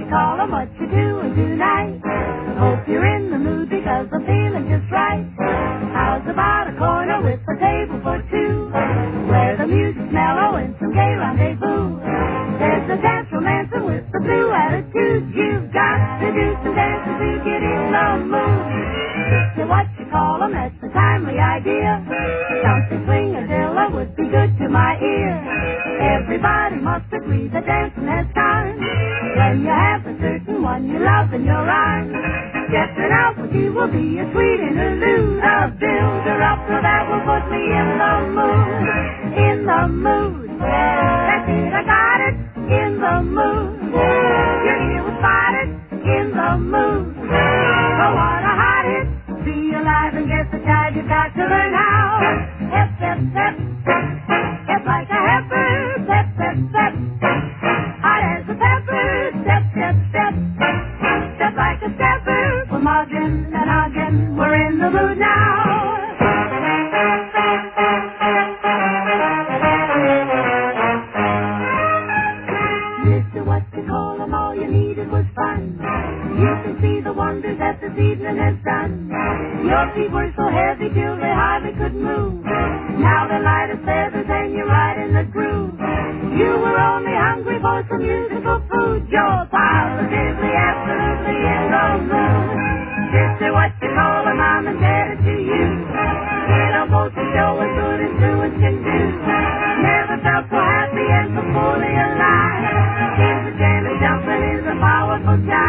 call 'em, what you doing tonight? Hope you're in the mood because I'm feeling just right. How's about a corner with a table for two, where the music's mellow and some gay rendezvous? There's a dance romancing with the blue attitude. You've got to do some dancing to get in the mood. So what you call 'em, that's a timely idea. Something swing-a-dilla would be good to my ear. Everybody must agree that dancing has time when you have a certain one you love in your arms. Stepping out with you will be a sweet interlude. A build-her-up so that will put me in the mood. In the mood. That's it, I got it. In the mood. Your ear was spotted. In the mood. Oh, what a hot hit. Be alive and get the jive. You've got to learn how. Step, step, step. Step like a heifer. Step, step, step. Hot as a pepper. Step, step, step. Step like a stepper. We're mugging and hugging. We're in the mood now. Mr. What you call 'em, all you needed was fun. You can see the wonders that this evening has done. Your feet were so heavy till they hardly could move. Now they're light as feathers and you're right in the groove. You were only hungry for some musical food. You're positively, absolutely in the mood. Sister, what you call 'em, I'm indebted to you. It'll go to show as good as two as can do. Never felt so happy and so fully alive. Is the jam and jumping is a powerful time.